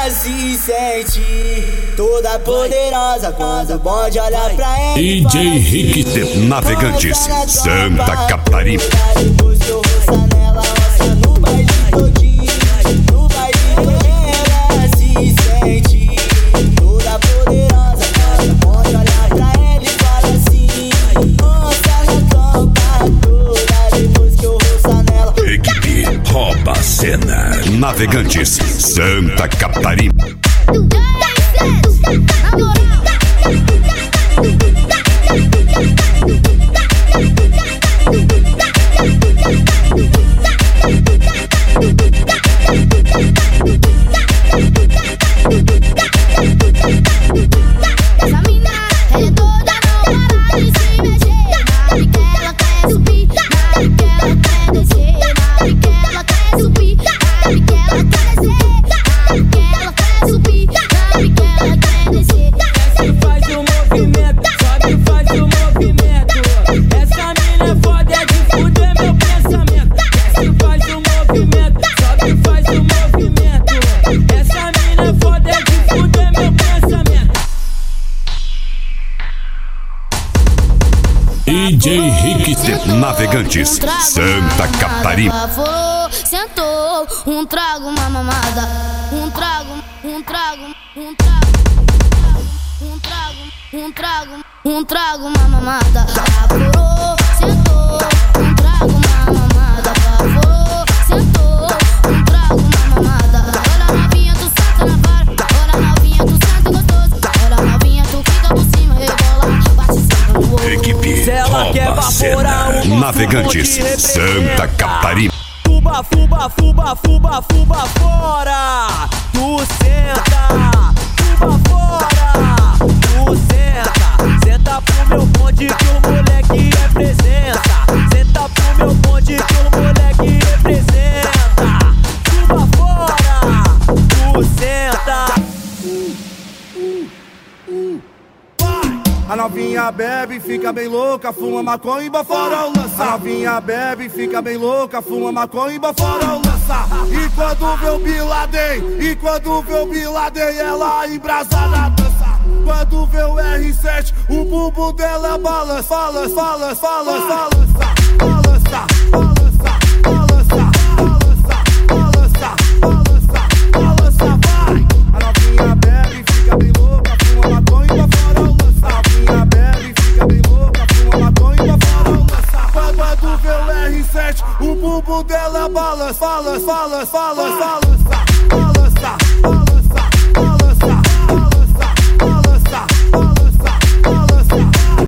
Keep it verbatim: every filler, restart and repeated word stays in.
se sente toda poderosa quando o bonde olha pra ela. D J Rick de Navegantes, Santa Catarina. Depois que eu roçar nela, roça no baile todinho. No baile ela se sente toda poderosa quando o bonde olha pra ela e fala assim: roça na tropa toda. Depois que eu roçar nela. Equipe Rouba a Cena, Navegantes, Santa Catarina. Essa mina, ela é toda não para de se mexer. Na que ela quer subir, na que ela quer descer, na que ela quer subir, na que ela quer descer, na que ela quer subir, na que ela quer descer. Desce e faz o movimento, sobe e faz o movimento. Essa mina é foda, é de fuder meu pensamento. Desce e faz o movimento, sobe e faz o movimento. Essa mina é foda, é de fuder meu pensamento. D J Rick de Navegantes, Santa Catarina. Falou, sentou, um trago, uma mamada. Um trago, um trago, um trago, um trago, um trago, um trago, uma mamada. Falou, sentou, um trago, uma mamada. Falou, sentou, um trago, uma mamada. Olha novinha, tu senta na vara. Olha novinha, tu senta gostoso. Olha novinha, tu fica por cima, rebola, bate sempre no ouro. Equipe Rouba a Cena, Navegantes, Santa Catarina. Fuba, fuba, fuba, fuba, fuba fora. Tu senta, fuba fora. Tu senta, senta pro meu bonde que o moleque representa. Senta pro meu bonde que o moleque representa. Fuba fora, tu senta. A novinha bebe, fica bem louca, fuma maconha e bafora o lança. A novinha bebe, fica bem louca, fuma maconha e bafora o lança. E quando vê o Bin Laden, e quando vê o Bin Laden, ela embrasa na dança. Quando vê o R sete, o bumbum dela balança, balança, balança, balança, balança, balança, balança, balança, balança, balança, vai. A novinha bebe, fica bem louca, fuma maconha e bafora o lança. A novinha bebe, fica bem louca, fuma maconha e bafora o lança. Quando vê o R sete, o bumbum dela balança, balança, balança, balança.